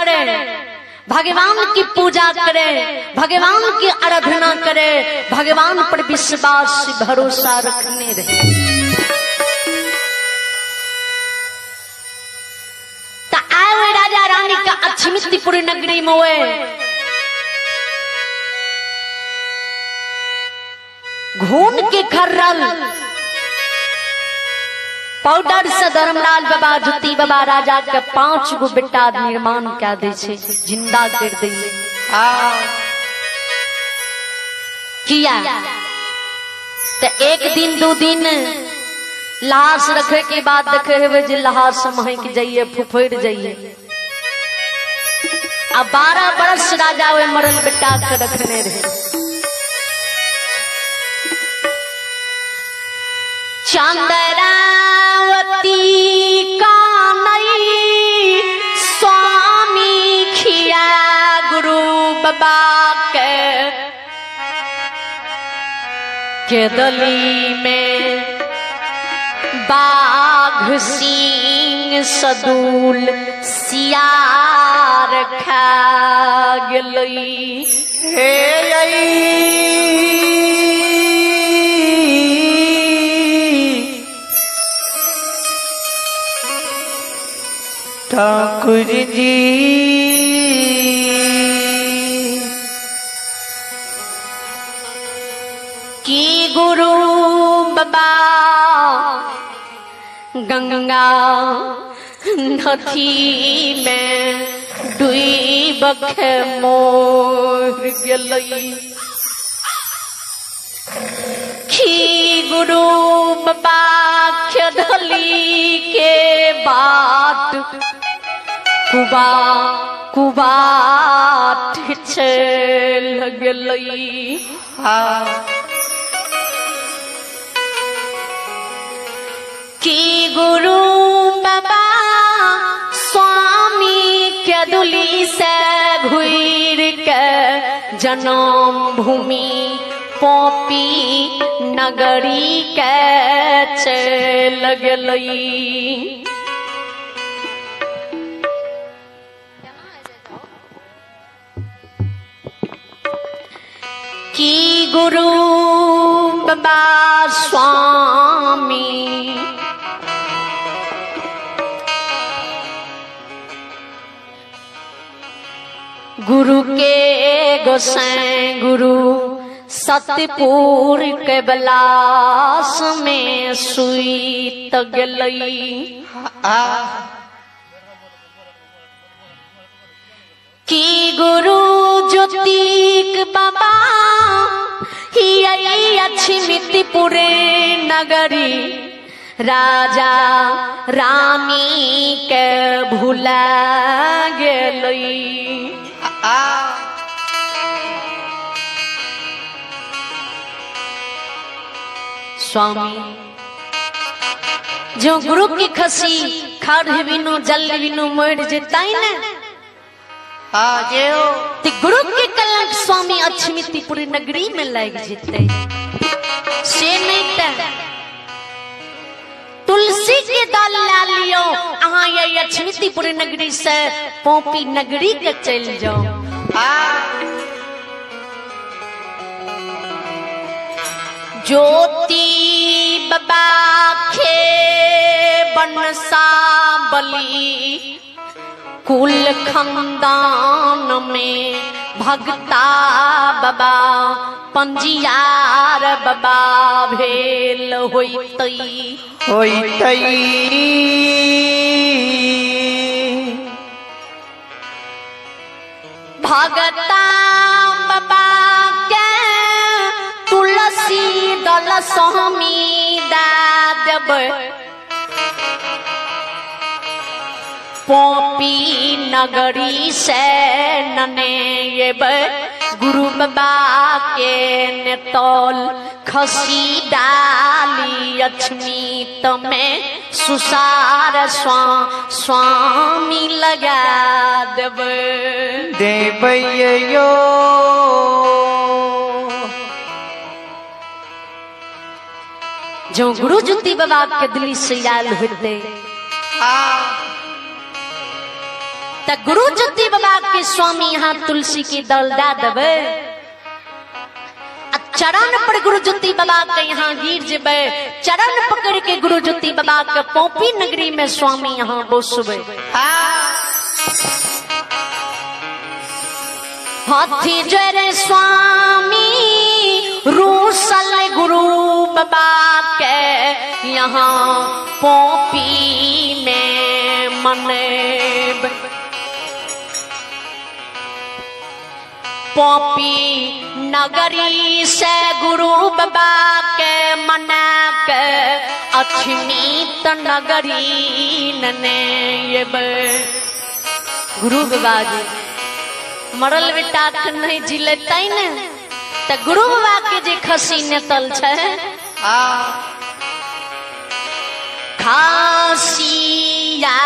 करे, भगवान की पूजा करे, भगवान की आराधना करे, भगवान पर विश्वास भरोसा रखने रहे। तो आए राजा रानी का अक्षमित्तिपुर नगरी में हुए घून के खर्रल पाउडर से धर्मलाल बाबा जुती बाबा राजा के 5 गो बेटा निर्माण क्या दे छे, जिंदा कर दे किया। तो एक दिन 2 दिन लाश रखे के बाद देखे हुए जे लाश महक जाइए, फुफड़ जाइए। अब 12 बरस राजा वे मरल बेटा के रखने रहे। चंद्रावती का नई स्वामी खिया गुरु बाबा के दली में बाघ सिंह सदूल सियार खा गई। हे ठाकुर जी की गुरु बाबा गंगा नदी में डूब के मोर गई। की गुरु बाबा खेदली के बाट कुबा कुबा लगलई। की गुरु बाबा स्वामी के दुली से घुर के जन्म भूमि पोपी नगरी के चल गई। की गुरु बाबा स्वामी गुरु के गोसाई गुरु सतपुर के बलास में सुई तगलई। की गुरु ज्योतिक बाबा ही अक्षमित्तिपुर नगरी राजा रानी के भुला गेलई। स्वामी जो गुरु की खसी खाड़ बिनु जल बिनु मर जेताई न ते गुरु के कलंक स्वामी अक्षमित्तिपुर नगरी में लग जेते से नहीं ते तुलसी के दाल ला लियो अहाँ ये अक्षमित्तिपुर नगरी से पोपी नगरी के चल जाओ। ज्योति बाबा खे बनसा बली कुल खंदान में भगता बाबा पंजियार बाबा भेल होइतई भगता बाबा के तुलसी दल स्वामी दादब पोपी नगरी से नने ये गुरु बाबा के नेतौल खसी डाली अक्षमित में सुसार स्वामी लगा देव देवयो जो गुरु ज्योति बाबा के दिल्ली से आयल होते त गुरु ज्योति बाबा के स्वामी यहाँ तुलसी की दल दे देवे, चरण पर गुरु ज्योति बाबा के यहाँ गिर जेबे, चरण पकड़ के गुरु ज्योति बाबा के पोपी नगरी में स्वामी यहाँ बसबे। हाथी जरे स्वामी रूसल गुरु बाबा के यहाँ पोपी में मनेब, पोपी नगरी से गुरु बाबा के मना के अछनीत नगरी नने ये गुरु बाबा जी मरल बेटा के नहीं जिले तैन त गुरु बाबा के जे खसी नेतल छे खासिया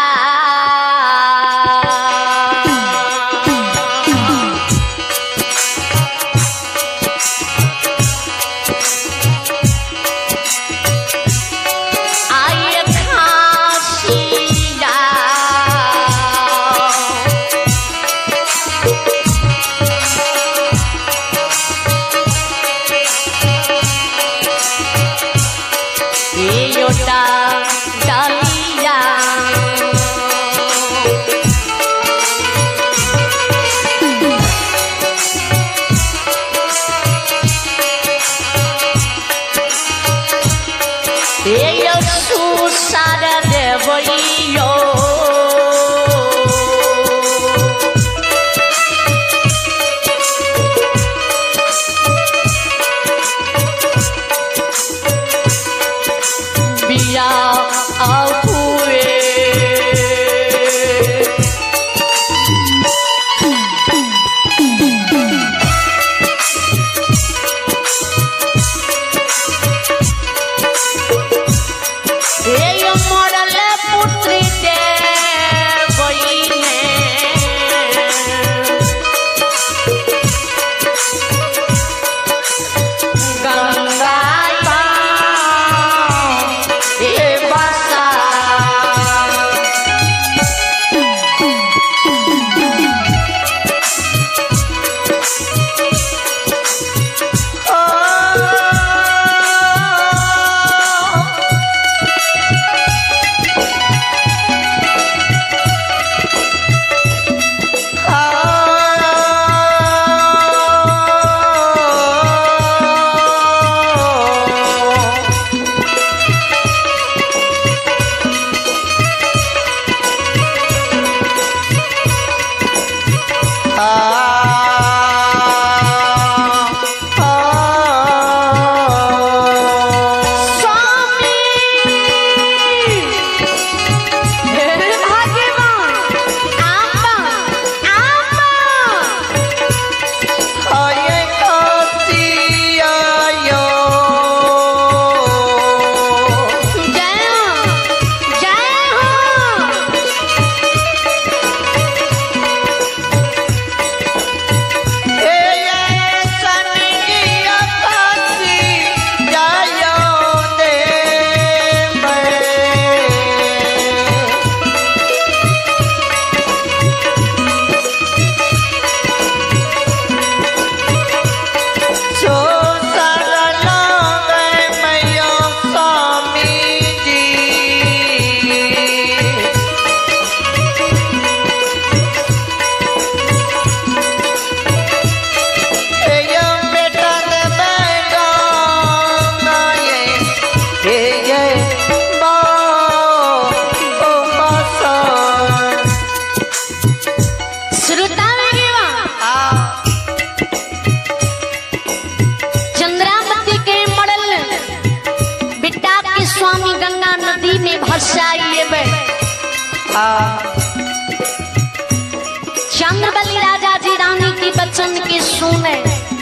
चंद्रबली राजा जी रानी की बचन के सुने,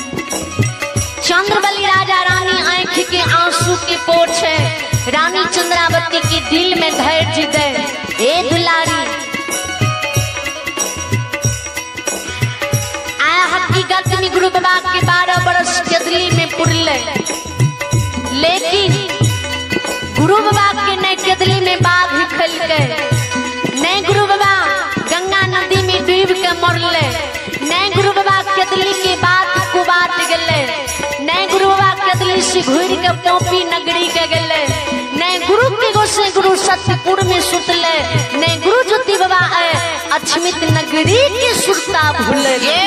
चंद्रबली राजा रानी आंख के आंसू के पोछे, रानी चंद्रावती के दिल में धैर्य दे। ए दुलारी आया हकीकत में गुरु बाबा के 12 बरस केदली में पुरले, लेकिन गुरु बाबा के नए केदली में बाघ खल गए, नए गुरु बाबा गंगा नदी में नगरी के सुरता भूल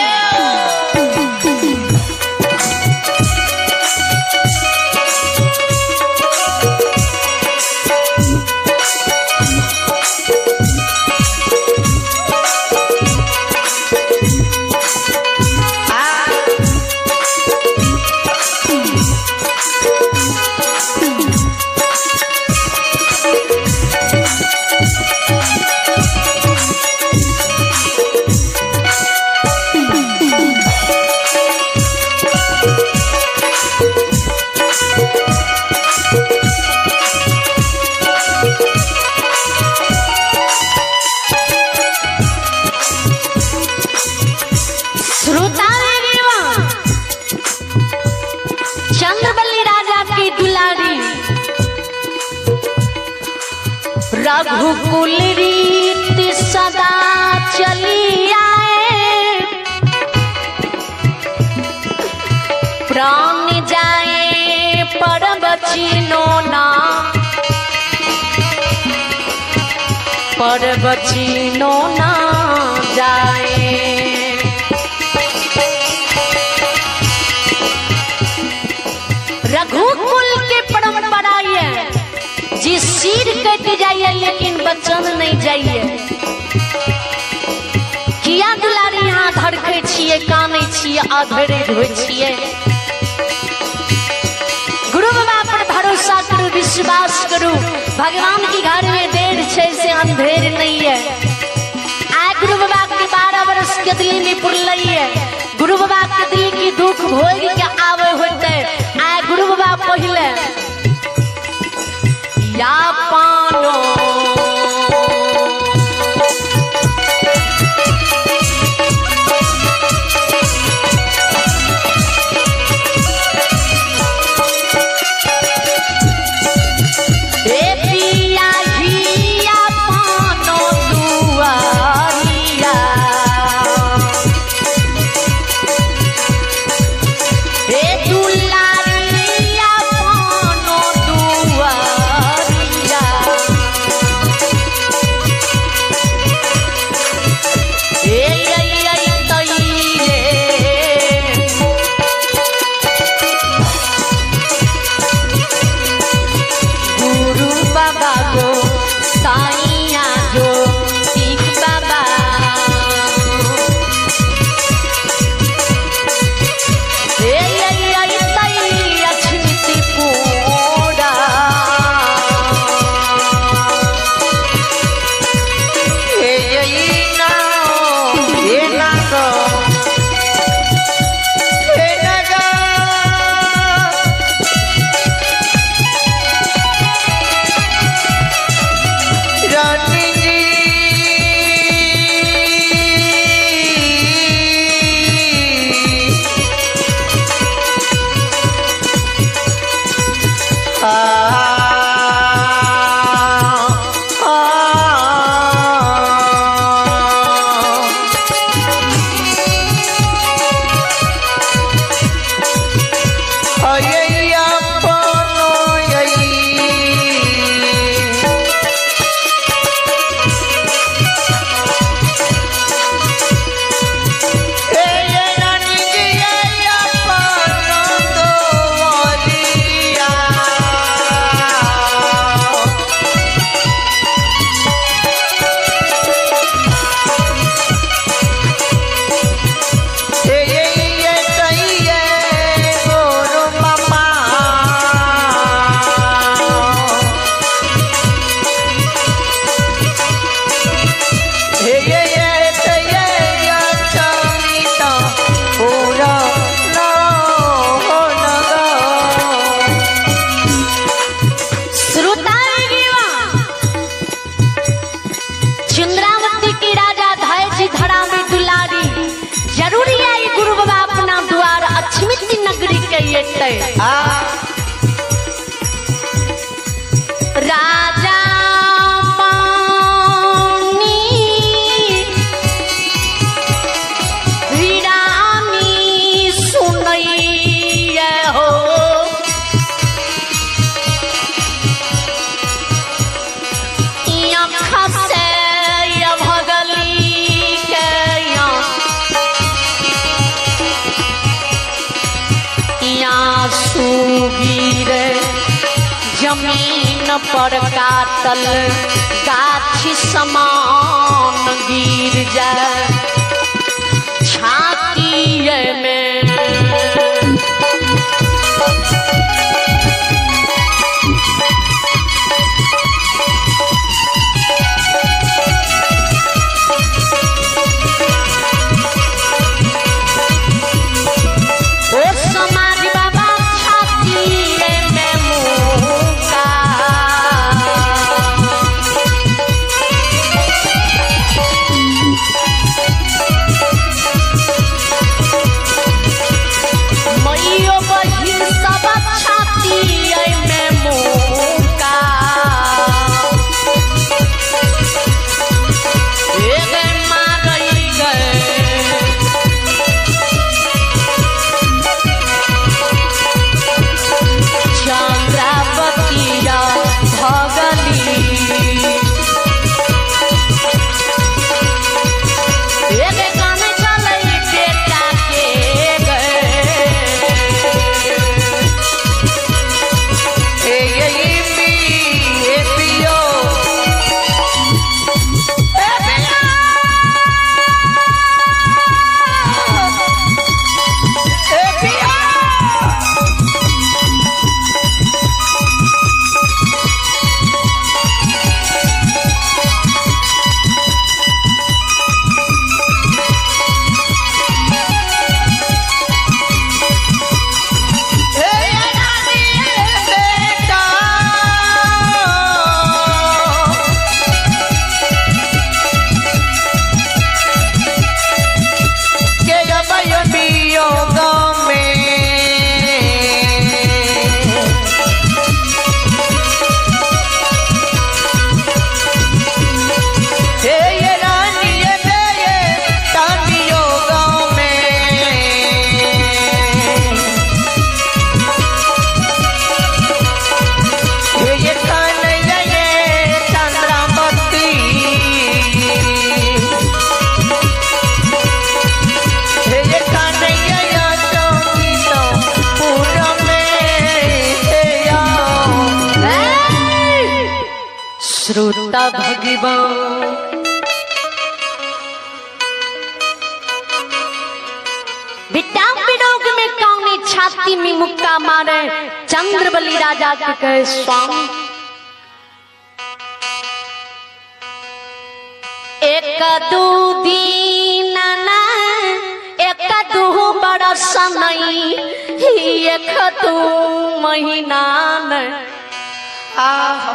रघुकुल रीत सदा चली आए, प्राण जाए पर बचिनो ना, पर बचिनो ना जाए। रघुकुल के परंपरा है जी सिर कट जाइए लेकिन बचन नहीं जाइए। किया दुलारी यहाँ धड़के छिए काने छिए आधरे ढोए छिए। गुरु बाबा पर भरोसा करो विश्वास करो, भगवान की घर में देर छे से अंधेर नहीं है। आ गुरु बाबा के 12 वर्ष के दिल में पुरलई है, गुरु बाबा के दिल की दुख भोग के आवे होते। आ गुरु बाबा पहले या पानो राजा पानी वीरानी सुनई हो, भगली के जमीन पर काटल गाछी समान गिर जाए छातिए में। श्रोता भगवान विटाम विरोग में कौने छाती में मुक्का मारे चंद्रबली राजा के कहे स्वामी एक दू दिन एक दू बरस नहीं एक दू महीना आ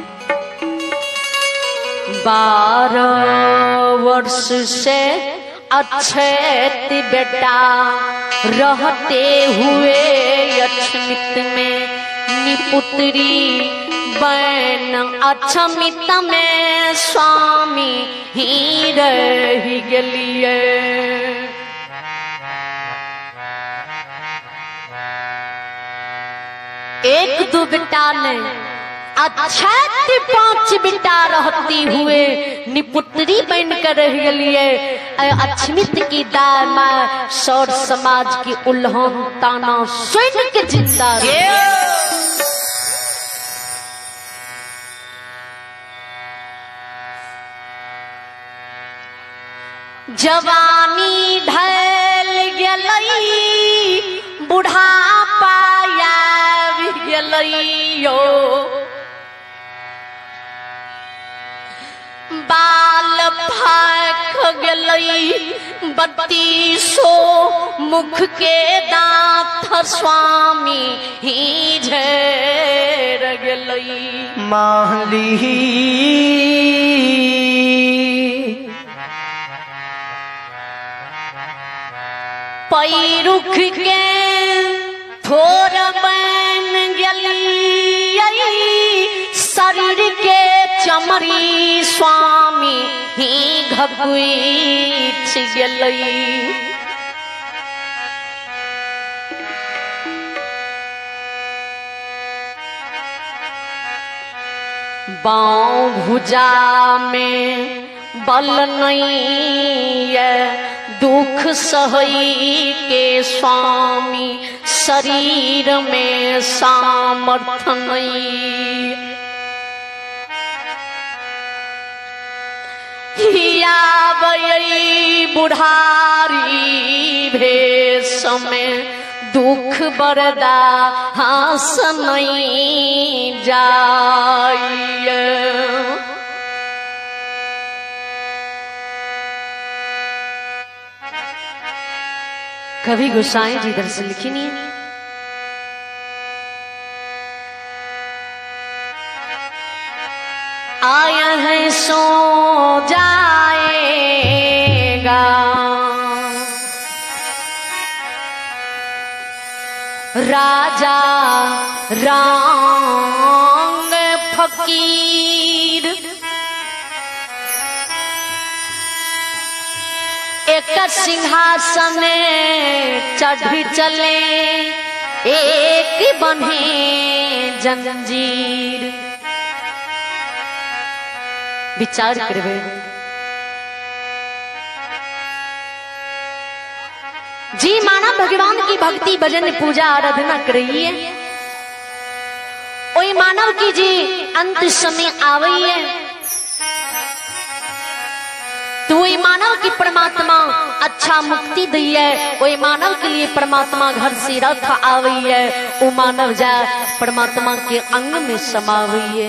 12 वर्ष से अच्छे बेटा रहते हुए अक्षमित में निपुत्री बन अक्षमित में स्वामी ही रह गलिए। एक दो बेटा ने अच्छा 5 बेटा रहती हुए निपुत्री बनकर रह गलिए। अक्षमित की दामा सौर समाज की उल्लंघन ताना सुन के जिंदा जवानी ढल गलई बुढ़ापा आबि गलइयो बाल फाक गलई 32 मुख के दांत स्वामी ही झर गलई माली पैरुख के थोर बन गली शरीर के चमरी स्वामी ही घबुईठ गलई। बाँव भुजा में बल नहीं है दुख सहई के स्वामी शरीर में सामर्थ नहीं। हियावई बुढ़ारी भेष में दुख बरदा हास नहीं जाइए। कवि गोसाई जी इधर से लिखी नहीं है। आया है सो जाएगा राजा रंग फकीर। एक सिंहासन चढ़ चले एक बने जंजीर। विचार करवे जी माना भगवान की भक्ति भजन पूजा आराधना कर रही है। ओई मानव की जी अंत समय आवई है तो वही मानव की परमात्मा अच्छा मुक्ति दी है। वही मानव के लिए परमात्मा घर से रथ आवई है। वो मानव जा परमात्मा के अंग में समावई है।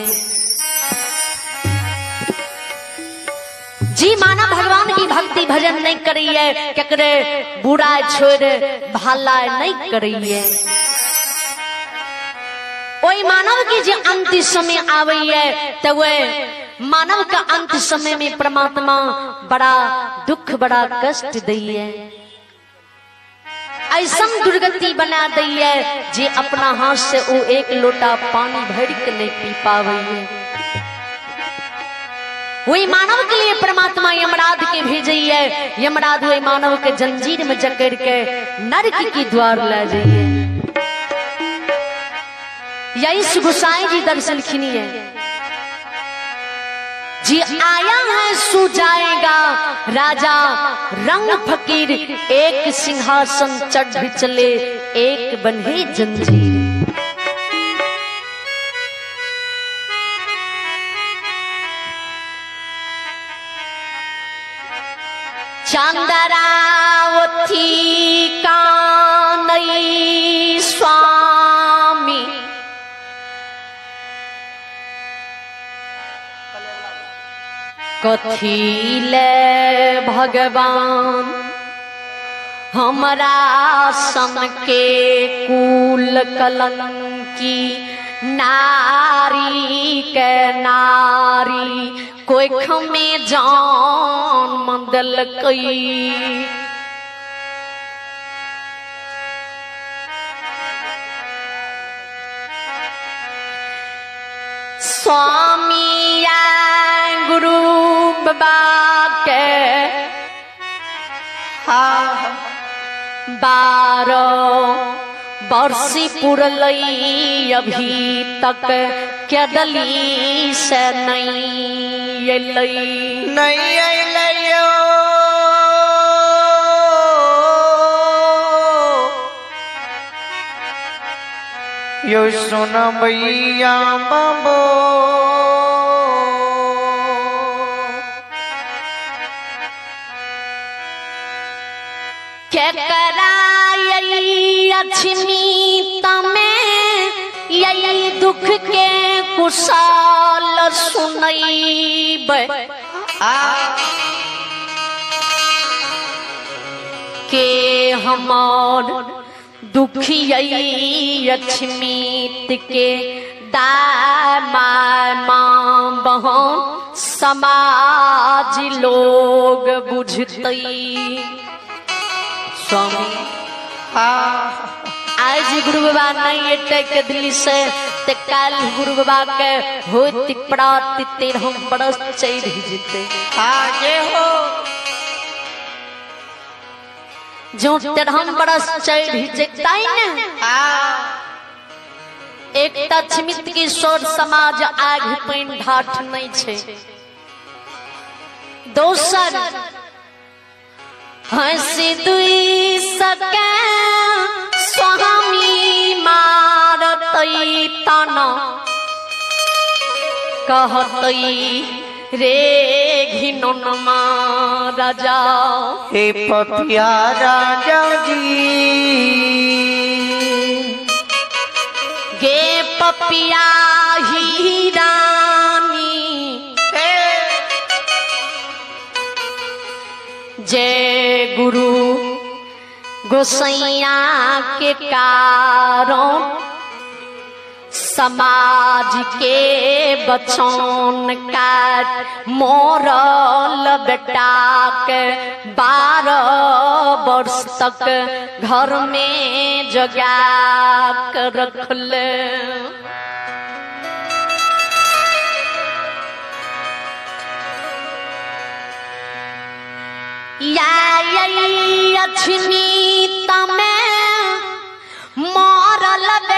जी मानव भगवान की भक्ति भजन नहीं करी है क्या करे बुरा छोड़ भला नहीं करी है। वही मानव की जो अंत समय आवई है तो वह मानव का अंत समय में परमात्मा बड़ा दुख बड़ा कष्ट दी है। ऐसा दुर्गति बना दी है जे अपना हाथ से वो एक लोटा पानी भर के नहीं पी पावे है। वही मानव के लिए परमात्मा यमराज के भेजी है। यमराज वही मानव के जंजीर में जकड़ के नरक की द्वार ले जाइए। यही गोसाई जी दर्शन खिनी है जी आया है सो जाएगा राजा रंग फकीर। एक सिंहासन चढ़ चले एक बने जंजीर। चंद्रावती का नई स्वामी कथिले भगवान हमरा सन के कुल कलंकी नारी के नारी कोई खमे जान मंदल कई। स्वामी या गुरु बाबा के 12 वर्षी पुरलई अभी तक क्या दली से नहीं अइलैयो। यो सुन भैया बाबो क्या कराई अछमी तमें यही दुख के कुशाल सुनईब के हमार दुखी अछमीत के दामाय माँ बहन समाज लोग बुझतई। स्वामी आज गुरु बाबा नहीं अटैक दिल्ली से ते काल गुरु बाबा के होती पड़ाती तेर हम बरस चढ़ जीते आगे हो जो तेर हम बरस चढ़ जीता ही न। एक तछमित की सोर समाज आग पैन ढाठ नहीं छे। दोसर हंसी दुई सके स्वामी मारतई तना कहतई रे घिनन राजा। हे पपिया राजा जी गे पपिया ही रानी जय गुरु गोसैया के कारण समाज के बचौन का मोरल बेटा के 12 वर्ष तक घर में जगा कर रखल। या अछनी तमे मोरल